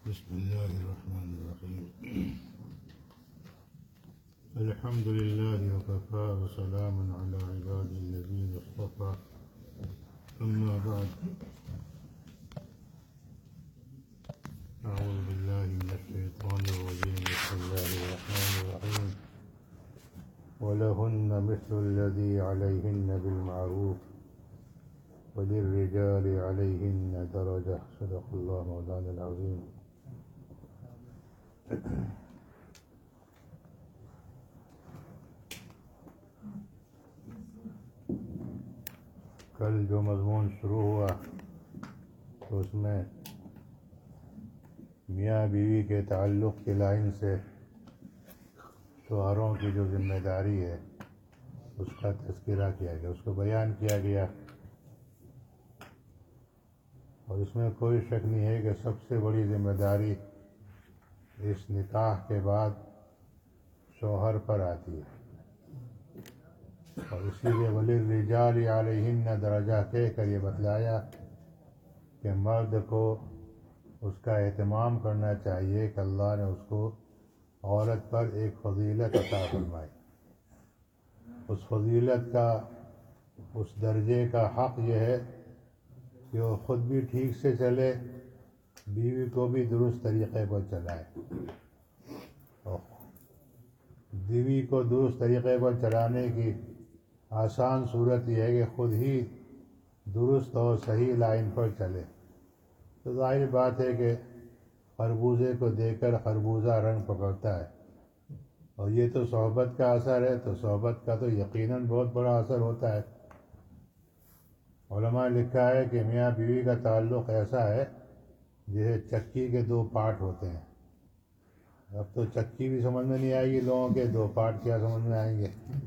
بسم الله الرحمن الرحيم. الحمد لله وكفى وسلام على عباده الذين اصطفى. أما بعد، أعوذ بالله من الشيطان الرجيم. بسم الله الرحمن الرحيم. ولهن مثل الذي عليهن بالمعروف وللرجال عليهن درجة. صدق الله مولانا العظيم. کل جو مضمون شروع ہوا تو اس میں میاں بیوی کے تعلق کی لائن سے شوہروں کی جو ذمہ داری ہے اس کا تذکرہ کیا گیا، اس کو بیان کیا گیا، اور اس میں کوئی شک نہیں ہے کہ سب سے بڑی ذمہ داری اس نکاح کے بعد شوہر پر آتی ہے، اور اسی لیے وَلِلرِّجَالِ عَلَيْهِنَّ درجہ کہہ کر یہ بتلایا کہ مرد کو اس کا اہتمام کرنا چاہیے کہ اللہ نے اس کو عورت پر ایک فضیلت عطا فرمائی۔ اس فضیلت کا، اس درجے کا حق یہ ہے کہ وہ خود بھی ٹھیک سے چلے، بیوی کو بھی درست طریقے پر چلائے، اور بیوی کو درست طریقے پر چلانے کی آسان صورت یہ ہے کہ خود ہی درست اور صحیح لائن پر چلے۔ تو ظاہر بات ہے کہ خربوزے کو دیکھ کر خربوزہ رنگ پکڑتا ہے، اور یہ تو صحبت کا اثر ہے، تو صحبت کا تو یقیناً بہت بڑا اثر ہوتا ہے۔ علماء نے لکھا ہے کہ میاں بیوی کا تعلق ایسا ہے جیسے چکی کے دو پارٹ ہوتے ہیں۔ اب تو چکی بھی سمجھ میں نہیں آئے گی لوگوں کے، دو پارٹ کیا سمجھ میں آئیں گے۔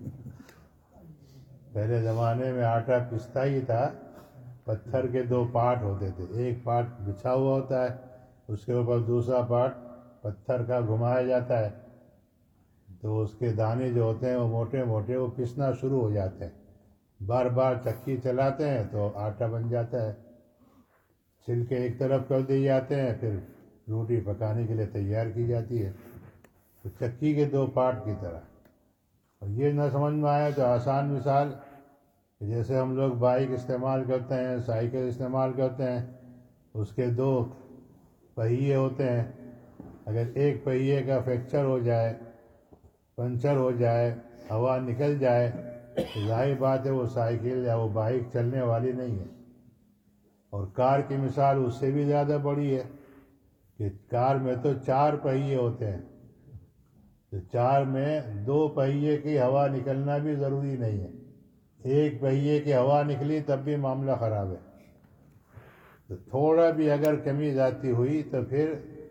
پہلے زمانے میں آٹا پستا ہی تھا، پتھر کے دو پارٹ ہوتے تھے، ایک پارٹ بچھا ہوا ہوتا ہے، اس کے اوپر دوسرا پارٹ پتھر کا گھمایا جاتا ہے، تو اس کے دانے جو ہوتے ہیں وہ موٹے موٹے وہ پسنا شروع ہو جاتے ہیں، بار بار چکی چلاتے ہیں تو آٹا بن جاتا ہے، چھلکے ایک طرف کر دیے جاتے ہیں، پھر روٹی پکانے کے لیے تیار کی جاتی ہے۔ تو چکی کے دو پارٹ کی طرح، اور یہ نہ سمجھ میں آیا تو آسان مثال، جیسے ہم لوگ بائک استعمال کرتے ہیں، سائیکل استعمال کرتے ہیں، اس کے دو پہیے ہوتے ہیں، اگر ایک پہیے کا فریکچر ہو جائے، پنچر ہو جائے، ہوا نکل جائے، تو ظاہر بات ہے وہ سائیکل یا وہ بائک چلنے والی نہیں ہے۔ اور کار کی مثال اس سے بھی زیادہ بڑی ہے کہ کار میں تو چار پہیے ہوتے ہیں، تو چار میں دو پہیے کی ہوا نکلنا بھی ضروری نہیں ہے، ایک پہیے کی ہوا نکلی تب بھی معاملہ خراب ہے۔ تو تھوڑا بھی اگر کمی زیادتی ہوئی تو پھر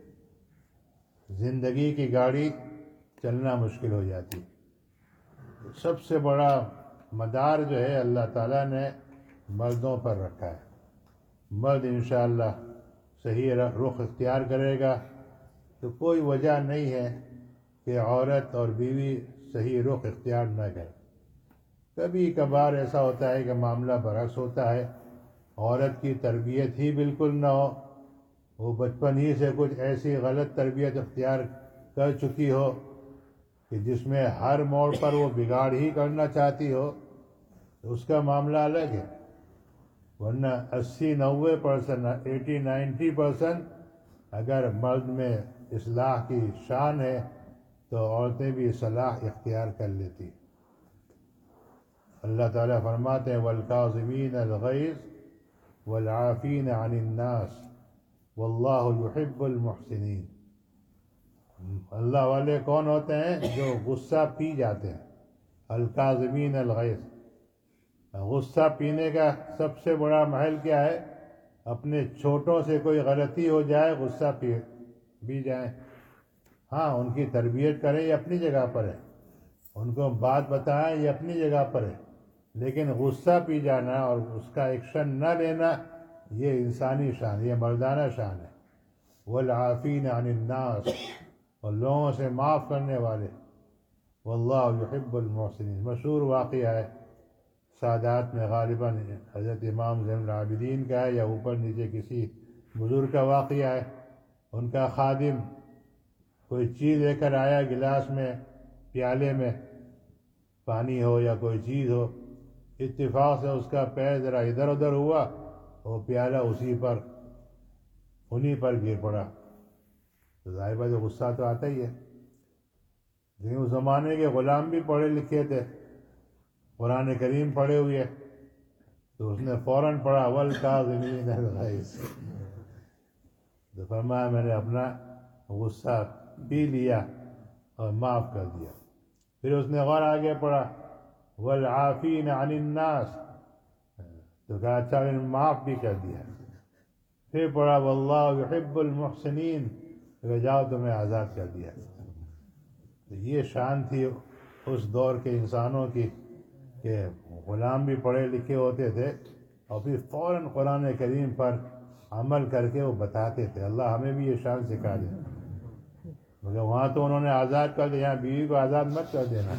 زندگی کی گاڑی چلنا مشکل ہو جاتی۔ سب سے بڑا مدار جو ہے اللہ تعالیٰ نے مردوں پر رکھا ہے۔ مرد انشاءاللہ صحیح رخ اختیار کرے گا تو کوئی وجہ نہیں ہے کہ عورت اور بیوی صحیح رخ اختیار نہ کرے۔ کبھی کبھار ایسا ہوتا ہے کہ معاملہ برعکس ہوتا ہے، عورت کی تربیت ہی بالکل نہ ہو، وہ بچپن ہی سے کچھ ایسی غلط تربیت اختیار کر چکی ہو کہ جس میں ہر موڑ پر وہ بگاڑ ہی کرنا چاہتی ہو، تو اس کا معاملہ الگ ہے۔ ورنہ 80-90%، 80-90% اگر مرد میں اصلاح کی شان ہے تو عورتیں بھی صلاح اختیار کر لیتی۔ اللہ تعالیٰ فرماتے ہیں وَالْكَاظِمِينَ الْغَيْظَ وَالْعَافِينَ عَنِ النَّاسِ وَاللَّهُ يُحِبُّ الْمُحْسِنِينَ۔ اللہ والے کون ہوتے ہیں؟ جو غصہ پی جاتے ہیں۔ الکاظمین الغیظ، غصہ پینے کا سب سے بڑا محل کیا ہے؟ اپنے چھوٹوں سے کوئی غلطی ہو جائے غصہ پی جائیں۔ ہاں، ان کی تربیت کریں یہ اپنی جگہ پر ہے، ان کو بات بتائیں یہ اپنی جگہ پر ہے، لیکن غصہ پی جانا اور اس کا ایکشن نہ لینا یہ انسانی شان، یہ مردانہ شان ہے۔ والعافین عن الناس، اور لوگوں سے معاف کرنے والے۔ واللہ یحب المحسنین، مشہور واقعہ ہے سادات میں، غالباً حضرت امام زین العابدین کا ہے یا اوپر نیچے کسی بزرگ کا واقعہ ہے ان کا خادم کوئی چیز لے کر آیا، گلاس میں، پیالے میں پانی ہو یا کوئی چیز ہو، اتفاق سے اس کا پیر ذرا ادھر ادھر ہوا، وہ پیالہ انہی پر گر پڑا، تو ظاہر بات غصہ تو آتا ہی ہے۔ لیکن اس زمانے کے غلام بھی پڑھے لکھے تھے، قرآن کریم پڑھے ہوئے، تو اس نے فوراً پڑھا والکاظمین الغیظ، تو فرمایا میں نے اپنا غصہ پی لیا اور معاف کر دیا۔ پھر اس نے غور آگے پڑھا والعافین عن الناس، تو کہا اچھا میں نے معاف بھی کر دیا۔ پھر پڑھا واللہ یحب المحسنین، تو جاؤ تمہیں آزاد کر دیا۔ تو یہ شان تھی اس دور کے انسانوں کی کہ غلام بھی پڑھے لکھے ہوتے تھے اور پھر فوراً قرآن کریم پر عمل کر کے وہ بتاتے تھے۔ اللہ ہمیں بھی یہ شان سکھا دے، مگر وہاں تو انہوں نے آزاد کر دیا، یہاں بیوی کو آزاد مت کر دینا۔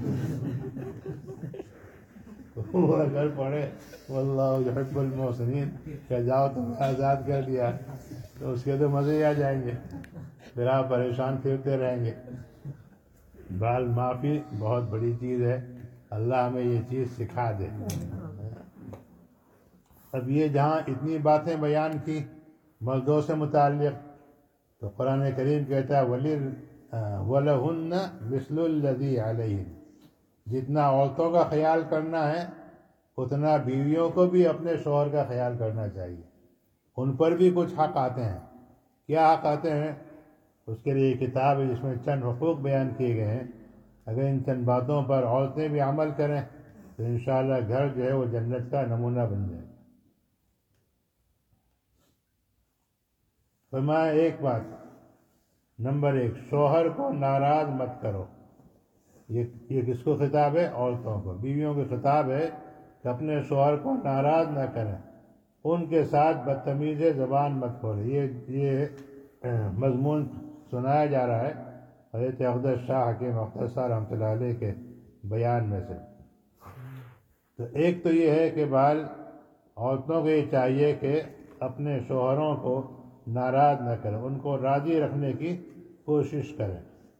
وہ اگر پڑھے واللہ یحب المحسنین کہ جاؤ تمہیں آزاد کر دیا، تو اس کے تو مزے آ جائیں گے، پھر آپ پریشان پھرتے رہیں گے۔ بال معافی بہت بڑی چیز ہے، اللہ ہمیں یہ چیز سکھا دے۔ اب یہ جہاں اتنی باتیں بیان کی مردوں سے متعلق، تو قرآن کریم کہتا ہے وَلَهُنَّ مِثْلُ الَّذِي عَلَيْهِنَّ، جتنا عورتوں کا خیال کرنا ہے اتنا بیویوں کو بھی اپنے شوہر کا خیال کرنا چاہیے۔ ان پر بھی کچھ حق آتے ہیں۔ کیا حق آتے ہیں؟ اس کے لیے کتاب ہے جس میں چند حقوق بیان کیے گئے ہیں۔ اگر ان چند باتوں پر عورتیں بھی عمل کریں تو انشاءاللہ گھر جو ہے وہ جنت کا نمونہ بن جائے۔ فرمایا ایک بات، نمبر 1، شوہر کو ناراض مت کرو۔ یہ کس کو خطاب ہے؟ عورتوں کو، بیویوں کو خطاب ہے کہ اپنے شوہر کو ناراض نہ کریں، ان کے ساتھ بدتمیز زبان مت کھولیں۔ یہ مضمون سنایا جا رہا ہے حضرت اقدس شاہ حکیم اختر صاحب رحمۃ اللہ علیہ کے بیان میں سے۔ تو ایک تو یہ ہے کہ بال عورتوں کو یہ چاہیے کہ اپنے شوہروں کو ناراض نہ کریں، ان کو راضی رکھنے کی کوشش کریں۔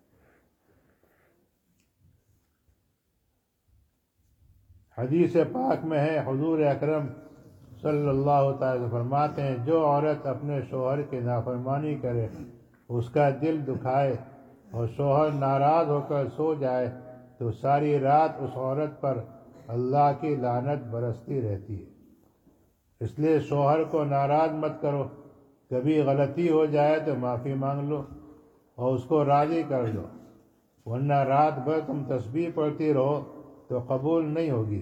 حدیث پاک میں ہے، حضور اکرم صلی اللہ تعالی وسلم فرماتے ہیں جو عورت اپنے شوہر کی نافرمانی کرے، اس کا دل دکھائے اور شوہر ناراض ہو کر سو جائے تو ساری رات اس عورت پر اللہ کی لعنت برستی رہتی ہے۔ اس لیے شوہر کو ناراض مت کرو، کبھی غلطی ہو جائے تو معافی مانگ لو اور اس کو راضی کر لو، ورنہ رات بھر تم تسبیح پڑھتی رہو تو قبول نہیں ہوگی۔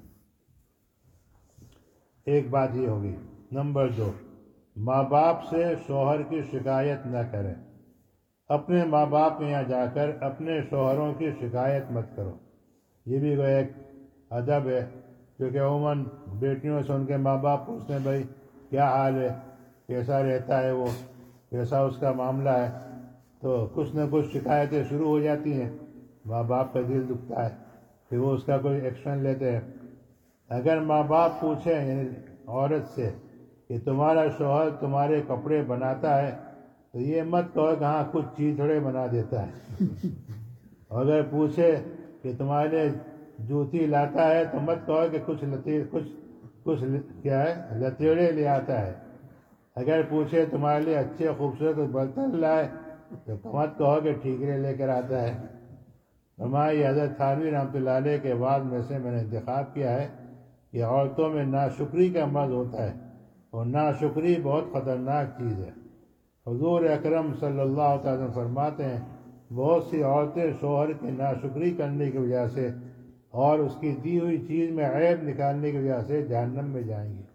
ایک بات یہ ہوگی۔ نمبر 2، ماں باپ سے شوہر کی شکایت نہ کریں۔ اپنے ماں باپ کے یہاں جا کر اپنے شوہروں کی شکایت مت کرو۔ یہ بھی ایک ادب ہے، کیونکہ عموماً بیٹیوں سے ان کے ماں باپ پوچھتے ہیں بھائی کیا حال ہے، کیسا رہتا ہے وہ، کیسا اس کا معاملہ ہے، تو کچھ نہ کچھ شکایتیں شروع ہو جاتی ہیں، ماں باپ کا دل دکھتا ہے، پھر وہ اس کا کوئی ایکشن لیتے ہیں۔ اگر ماں باپ پوچھیں یعنی عورت سے کہ تمہارا شوہر تمہارے کپڑے بناتا ہے تو یہ مت کہو کہ ہاں کچھ چیتھڑے بنا دیتا ہے۔ اگر پوچھے کہ تمہارے لیے جوتی لاتا ہے تو مت کہو کہ کچھ کیا ہے لتیڑے لے آتا ہے۔ اگر پوچھے تمہارے لیے اچھے خوبصورت برتن لائے تو مت کہو کہ ٹھیکرے لے کر آتا ہے۔ ہماری حضرت تھانوی رحمۃ اللہ علیہ کے بعد میں سے میں نے انتخاب کیا ہے کہ عورتوں میں ناشکری کا مرض ہوتا ہے، اور ناشکری بہت خطرناک چیز ہے۔ حضور اکرم صلی اللہ علیہ وسلم فرماتے ہیں بہت سی عورتیں شوہر کی ناشکری کرنے کی وجہ سے اور اس کی دی ہوئی چیز میں عیب نکالنے کی وجہ سے جہنم میں جائیں گی۔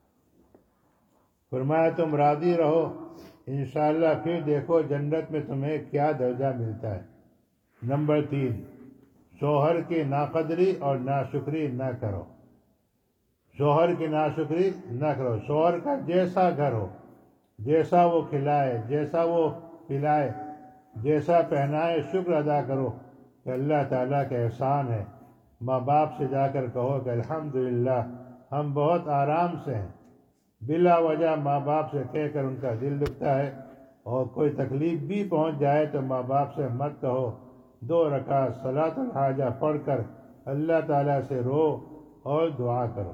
فرمایا تم راضی رہو، انشاءاللہ پھر دیکھو جنت میں تمہیں کیا درجہ ملتا ہے۔ نمبر 3، شوہر کی ناقدری اور ناشکری نہ کرو۔ شوہر کی ناشکری نہ کرو۔ شوہر کا جیسا گھر ہو، جیسا وہ کھلائے، جیسا وہ پلائے، جیسا پہنائے، شکر ادا کرو کہ اللہ تعالیٰ کا احسان ہے۔ ماں باپ سے جا کر کہو کہ الحمدللہ ہم بہت آرام سے ہیں۔ بلا وجہ ماں باپ سے کہہ کر ان کا دل دکھتا ہے اور کوئی تکلیف بھی پہنچ جائے تو ماں باپ سے مت کہو، 2 رکعت صلاۃ الحاجہ پڑھ کر اللہ تعالیٰ سے رو اور دعا کرو۔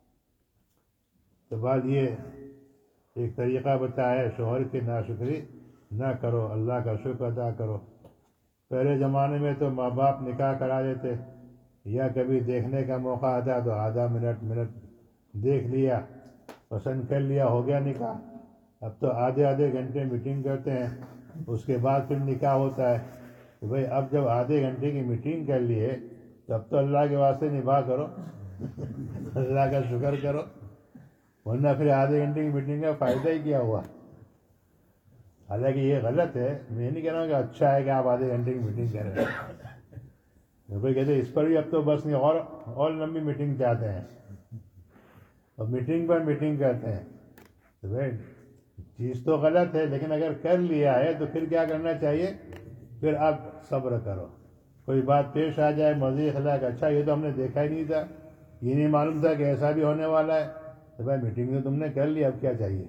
تو بعد یہ ایک طریقہ بتایا ہے، شوہر کی ناشکری نہ کرو، اللہ کا شکر ادا کرو۔ پہلے زمانے میں تو ماں باپ نکاح کرا دیتے، یا کبھی دیکھنے کا موقع آتا تو آدھا منٹ دیکھ لیا، پسند کر لیا، ہو گیا نکاح۔ اب تو آدھے گھنٹے میٹنگ کرتے ہیں، اس کے بعد پھر نکاح ہوتا ہے۔ کہ بھائی اب جب آدھے گھنٹے کی میٹنگ کر لیے تو اب تو اللہ کے واسطے نبھا کرو، اللہ کا شکر کرو، ورنہ پھر آدھے گھنٹے کی میٹنگ کا فائدہ ہی کیا ہوا۔ حالانکہ یہ غلط ہے، میں نہیں کہہ رہا ہوں کہ اچھا ہے کہ آپ آدھے گھنٹے کی میٹنگ کر رہے ہیں۔ کوئی کہتے اس پر بھی اب تو بس نہیں، اور لمبی میٹنگ چاہتے ہیں، اور میٹنگ پر میٹنگ کرتے ہیں۔ تو بھائی چیز تو غلط ہے، لیکن اگر کر لیا ہے تو پھر کیا کرنا چاہیے؟ پھر آپ صبر کرو۔ کوئی بات پیش آ جائے مرضی خدا کہ اچھا یہ تو ہم نے دیکھا ہی نہیں تھا، یہ نہیں معلوم تھا کہ ایسا بھی ہونے والا ہے، تو بھائی میٹنگ تو تم نے کر لی، اب کیا چاہیے؟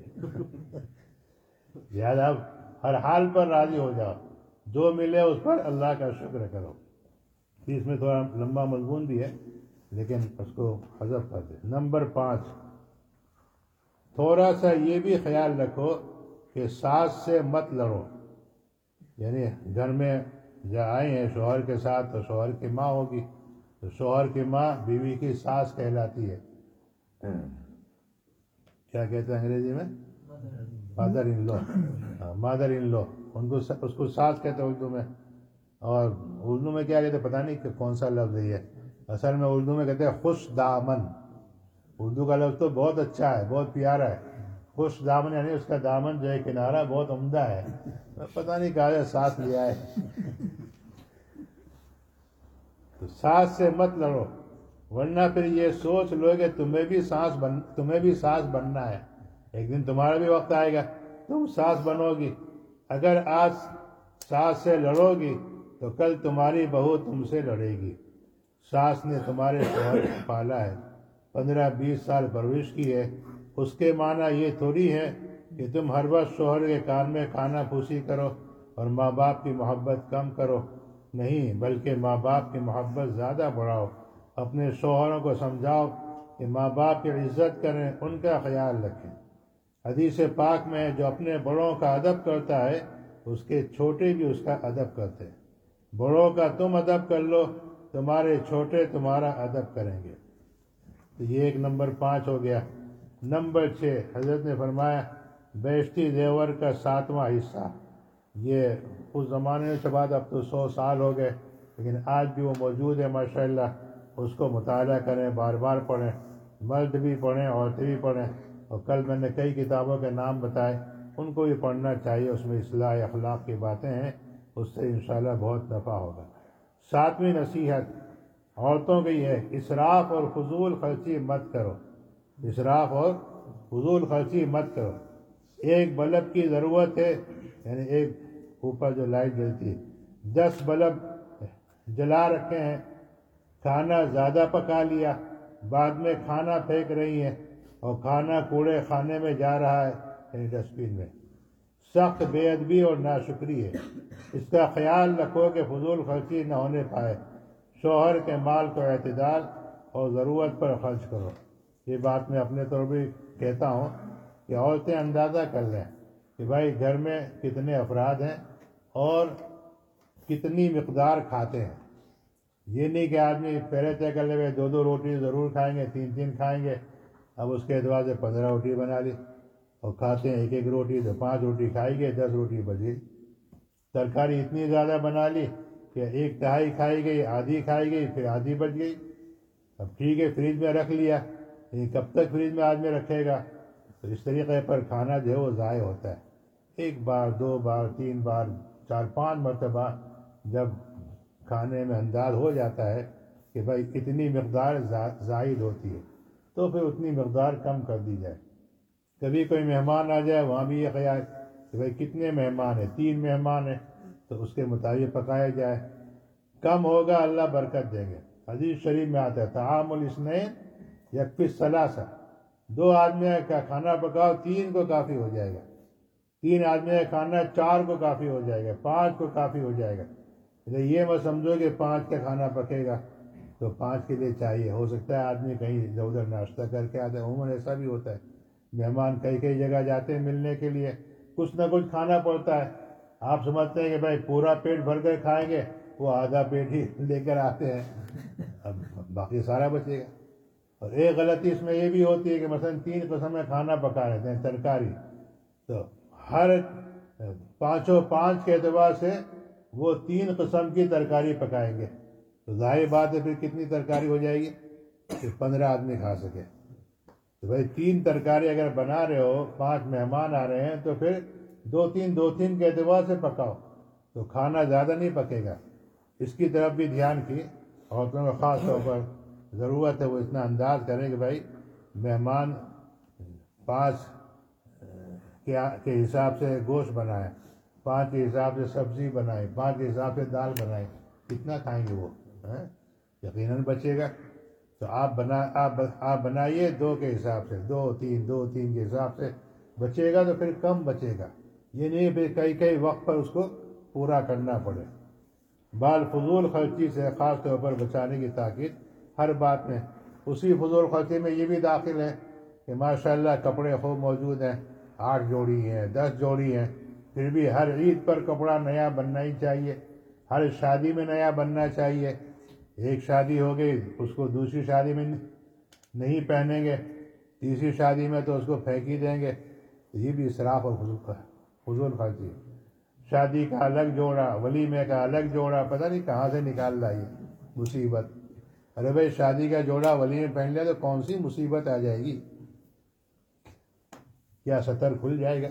لہٰذا اب ہر حال پر راضی ہو جاؤ، جو ملے اس پر اللہ کا شکر کرو۔ اس میں تھوڑا لمبا مضمون بھی ہے لیکن اس کو حذف کر دیں۔ نمبر 5، تھوڑا سا یہ بھی خیال رکھو کہ ساس سے مت لڑو۔ یعنی گھر میں جب آئے ہیں شوہر کے ساتھ تو شوہر کی ماں ہوگی، تو شوہر کی ماں بیوی کی ساس کہلاتی ہے۔ کیا کہتے ہیں انگریزی میں؟ مادر ان لو، مادر ان لو، اس کو ساس کہتے ہیں اردو میں۔ اور اردو میں کیا کہتے ہیں پتہ نہیں کہ کون سا لفظ ہے یہ، اصل میں اردو میں کہتے ہیں خوش دامن۔ اردو کا لفظ تو بہت اچھا ہے، بہت پیارا ہے، خوش دامن، یعنی اس کا دامن جو ہے کنارہ بہت عمدہ ہے، پتہ نہیں کہا ہے ساس لیا ہے۔ تو ساس سے مت لڑو، ورنہ پھر یہ سوچ لو کہ تمہیں بھی ساس بننا ہے، ایک دن تمہارا بھی وقت آئے گا تم ساس بنو گی۔ اگر آج ساس سے لڑو گی تو کل تمہاری بہو تم سے لڑے گی۔ ساس نے تمہارے شوہر کو پالا ہے، 15-20 سال پرورش کی ہے، اس کے معنی یہ تھوڑی ہے کہ تم ہر وقت شوہر کے کان میں کھانا پھوسی کرو اور ماں باپ کی محبت کم کرو۔ نہیں، بلکہ ماں باپ کی محبت زیادہ بڑھاؤ۔ اپنے شوہروں کو سمجھاؤ کہ ماں باپ کی عزت کریں، ان کا خیال رکھیں۔ حدیث پاک میں جو اپنے بڑوں کا ادب کرتا ہے اس کے چھوٹے بھی اس کا ادب کرتے ہیں۔ بڑوں کا تم ادب کر لو، تمہارے چھوٹے تمہارا ادب کریں گے۔ تو یہ ایک نمبر 5 ہو گیا۔ نمبر 6، حضرت نے فرمایا بیشتی زیور کا 7واں حصہ۔ یہ اس زمانے سے بعد اب تو 100 سال ہو گئے، لیکن آج بھی وہ موجود ہے ماشاءاللہ۔ اس کو مطالعہ کریں، بار بار پڑھیں، مرد بھی پڑھیں، عورتیں بھی پڑھیں۔ اور کل میں نے کئی کتابوں کے نام بتائے، ان کو بھی پڑھنا چاہیے، اس میں اصلاح اخلاق کی باتیں ہیں، اس سے انشاءاللہ بہت نفع ہوگا۔ 7ویں نصیحت عورتوں کی ہے، اسراف اور فضول خرچی مت کرو۔ اسراف اور فضول خرچی مت کرو۔ ایک بلب کی ضرورت ہے، یعنی ایک اوپر جو لائٹ جلتی ہے، 10 بلب جلا رکھے ہیں، کھانا زیادہ پکا لیا، بعد میں کھانا پھینک رہی ہیں اور کھانا کوڑے خانے میں جا رہا ہے، یعنی ڈسٹ بن میں۔ سخت بے ادبی اور ناشکری ہے۔ اس کا خیال رکھو کہ فضول خرچی نہ ہونے پائے۔ شوہر کے مال کو اعتدال اور ضرورت پر خرچ کرو۔ یہ بات میں اپنے طور پہ کہتا ہوں کہ عورتیں اندازہ کر لیں کہ بھائی گھر میں کتنے افراد ہیں اور کتنی مقدار کھاتے ہیں۔ یہ نہیں کہ آدمی پہلے طے کر لے 2 روٹی ضرور کھائیں گے، 3 کھائیں گے، اب اس کے اعتبار سے 15 روٹی بنا لی، اور کھاتے ہیں 1 روٹی، تو 5 روٹی کھائی گئے، 10 روٹی بچ گئی۔ ترکاری اتنی زیادہ بنا لی کہ 1/3 کھائی گئی، آدھی کھائی گئی، پھر آدھی بچ گئی۔ اب ٹھیک ہے فریج میں رکھ لیا، لیکن کب تک فریج میں آدمی رکھے گا؟ تو اس طریقے پر کھانا جو ہے وہ ضائع ہوتا ہے۔ 1 بار، 2 بار، 3 بار، 4-5 مرتبہ جب کھانے میں انداز ہو جاتا ہے کہ بھائی اتنی مقدار زائد ہوتی ہے تو پھر اتنی مقدار کم کر دی جائے۔ کبھی کوئی مہمان آ جائے، وہاں بھی یہ خیال کہ بھائی کتنے مہمان ہیں، 3 مہمان ہیں، تو اس کے مطابق پکایا جائے۔ کم ہوگا اللہ برکت دیں گے۔ حدیث شریف میں آتا ہے طعام الاثنین یکفی الثلاثہ، 2 آدمی کا کھانا پکاؤ، 3 کو کافی ہو جائے گا۔ 3 آدمی کا کھانا 4 کو کافی ہو جائے گا، 5 کو کافی ہو جائے گا. یہ مت سمجھو کہ 5 کا کھانا پکے گا تو 5 کے لیے چاہیے. ہو سکتا ہے آدمی کہیں ادھر ادھر ناشتہ کر کے آتا ہے، عموماً ایسا بھی ہوتا ہے. مہمان کئی جگہ جاتے ہیں ملنے کے لیے، کچھ نہ کچھ کھانا پڑتا ہے. آپ سمجھتے ہیں کہ بھائی پورا پیٹ بھر کر کھائیں گے، وہ آدھا پیٹ ہی لے کر آتے ہیں، اب باقی سارا بچے گا. اور ایک غلطی اس میں یہ بھی ہوتی ہے کہ مثلا 3 قسم میں کھانا پکا لیتے ہیں ترکاری، تو ہر 5 کے اعتبار سے وہ 3 قسم کی ترکاری پکائیں گے، تو ظاہر بات ہے پھر کتنی ترکاری ہو جائے گی کہ 15 آدمی کھا سکے. تو بھائی 3 ترکاری اگر بنا رہے ہو، 5 مہمان آ رہے ہیں، تو پھر 2-3 کے اعتبار سے پکاؤ تو کھانا زیادہ نہیں پکے گا. اس کی طرف بھی دھیان کی عورتوں کو خاص طور پر ضرورت ہے وہ اتنا انداز کریں کہ بھائی مہمان 5 کے حساب سے گوشت بنائے، 5 کے حساب سے سبزی بنائے، 5 کے حساب سے دال بنائے، کتنا کھائیں گے وہ؟ یقیناً بچے گا. تو آپ بنائیے 2 کے حساب سے، 2-3 کے حساب سے بچے گا تو پھر کم بچے گا. یہ نہیں پھر کئی وقت پر اس کو پورا کرنا پڑے. بال فضول خرچی سے خاص طور پر بچانے کی تاکید ہر بات میں. اسی فضول خرچی میں یہ بھی داخل ہے کہ ماشاءاللہ کپڑے خوب موجود ہیں، 8 جوڑی ہیں، 10 جوڑی ہیں، پھر بھی ہر عید پر کپڑا نیا بننا ہی چاہیے، ہر شادی میں نیا بننا چاہیے. ایک شادی ہو گئی اس کو دوسری شادی میں نہیں پہنیں گے، تیسری شادی میں تو اس کو پھینک ہی دیں گے. یہ بھی اسراف اور فضول خرچی. شادی کا الگ جوڑا، ولیمے کا الگ جوڑا، پتہ نہیں کہاں سے نکال لائی مصیبت. ارے بھائی شادی کا جوڑا ولیمے پہن لیا تو کون سی مصیبت آ جائے گی؟ کیا ستر کھل جائے گا؟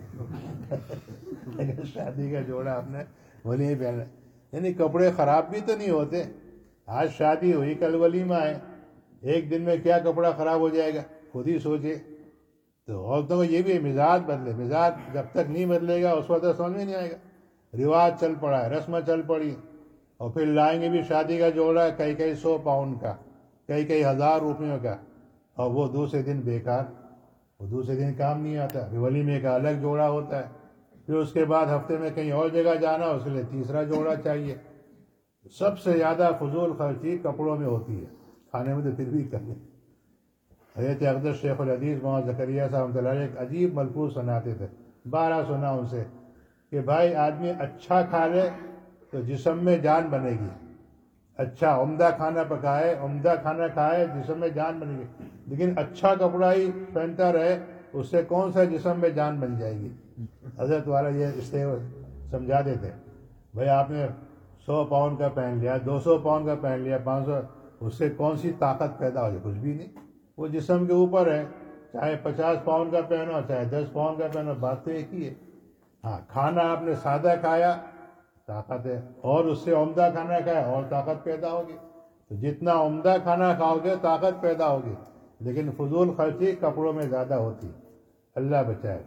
اگر شادی کا جوڑا آپ نے ولیمے پہن، یعنی کپڑے خراب بھی تو نہیں ہوتے. آج شادی ہوئی کل ولیمہ ہے، ایک دن میں کیا کپڑا خراب ہو جائے گا؟ خود ہی سوچے. تو عورتوں کو یہ بھی مزاج بدلے. مزاج جب تک نہیں بدلے گا اس وقت سمجھ میں نہیں آئے گا. رواج چل پڑا ہے، رسم چل پڑی، اور پھر لائیں گے بھی شادی کا جوڑا کئی 100 پاؤنڈ کا، کئی 1000 روپیوں کا، اور وہ دوسرے دن بیکار، وہ دوسرے دن کام نہیں آتا. ولیمے کا الگ جوڑا ہوتا ہے، پھر اس کے بعد ہفتے میں کہیں اور جگہ جانا، اس کے لیے تیسرا جوڑا چاہیے. سب سے زیادہ فضول خرچی کپڑوں میں ہوتی ہے، کھانے میں تو پھر بھی کریں. حضرت اقدس شیخ الحدیث مولانا زکریا صاحب رحمۃ اللہ علیہ ایک عجیب ملفوظ سناتے تھے، 12 سنا ان سے، کہ بھائی آدمی اچھا کھا لے تو جسم میں جان بنے گی. اچھا عمدہ کھانا پکائے، عمدہ کھانا کھائے، جسم میں جان بنے گی. لیکن اچھا کپڑا ہی پہنتا رہے، اس سے کون سا جسم میں جان بن جائے گی؟ حضرت والا یہ اس سے سمجھا دیتے، بھائی آپ نے 100 پاؤنڈ کا پہن لیا، 200 پاؤنڈ کا پہن لیا، 500، اس سے کون سی طاقت پیدا ہو جائے؟ کچھ بھی نہیں. وہ جسم کے اوپر ہے، چاہے 50 پاؤنڈ کا پہنو چاہے 10 پاؤنڈ کا پہنو، بات تو ایک ہی ہے. ہاں کھانا آپ نے سادہ کھایا طاقت ہے، اور اس سے عمدہ کھانا کھایا اور طاقت پیدا ہوگی. تو جتنا عمدہ کھانا کھاؤ گے طاقت پیدا ہوگی. لیکن فضول خرچی کپڑوں میں زیادہ ہوتی، اللہ بچائے.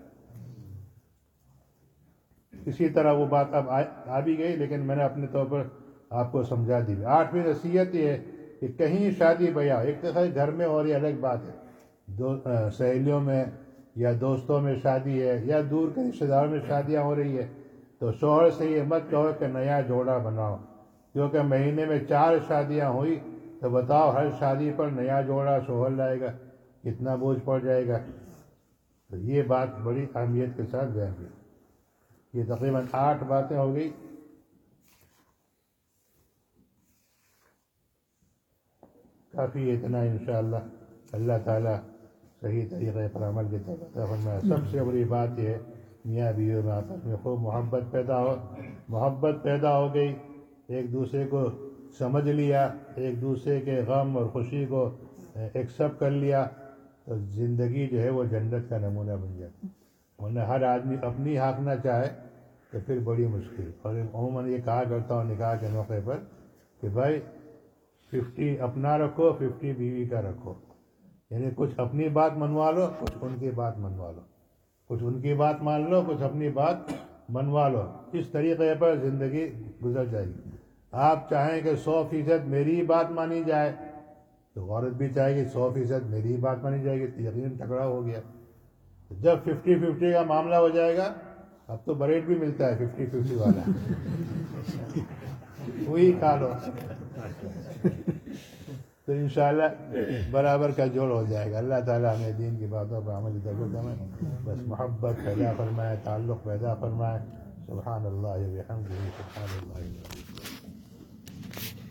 اسی طرح وہ بات اب آ بھی گئی، لیکن میں نے اپنے طور پر آپ کو سمجھا دی. 8ویں نصیحت یہ ہے کہ کہیں شادی بیاہ، ایک تو گھر میں ہو رہی الگ بات ہے، سہیلیوں میں یا دوستوں میں شادی ہے، یا دور کے رشتہ داروں میں شادیاں ہو رہی ہے، تو شوہر سے یہ مت کہو کہ نیا جوڑا بناؤ، کیونکہ مہینے میں 4 شادیاں ہوئی تو بتاؤ ہر شادی پر نیا جوڑا شوہر لائے گا، کتنا بوجھ پڑ جائے گا. تو یہ بات بڑی اہمیت کے ساتھ بیان کی. یہ تقریباً 8 باتیں ہو گئی. کافی اتنا انشاءاللہ اللہ تعالیٰ صحیح طریقے پر عمل کی توفیق فرمائے. سب سے بڑی بات یہ ہے میاں بیوی میں آپس میں خوب محبت پیدا ہو گئی، ایک دوسرے کو سمجھ لیا، ایک دوسرے کے غم اور خوشی کو ایکسپٹ کر لیا، تو زندگی جو ہے وہ جنت کا نمونہ بن جاتی. ورنہ ہر آدمی اپنی ہانکنا چاہے تو پھر بڑی مشکل. اور عموماً یہ کہا کرتا ہوں نکاح کے موقع پر کہ بھائی 50 اپنا رکھو، 50 بیوی کا رکھو. یعنی کچھ اپنی بات منوا لو، کچھ ان کی بات منوا لو، کچھ ان کی بات مان لو، کچھ اپنی بات منوا لو. اس طریقے پر زندگی گزر جائے گی. آپ چاہیں کہ 100% میری ہی بات مانی جائے، تو عورت بھی چاہے گی 100% میری ہی بات مانی جائے گی، تو یقیناً جھگڑا ہو گیا. جب 50-50 کا معاملہ ہو جائے گا اب تو بریڈ بھی ملتا ہے 50-50 والا، وہی کھا لو تو انشاءاللہ برابر کا جوڑ ہو جائے گا۔ اللہ تعالیٰ ہمیں دین کی باتوں پر عمل کی توفیق دے، بس محبت پیدا فرمائے، تعلق پیدا فرمائے۔ سبحان اللہ و بحمدہ، سبحان اللہ۔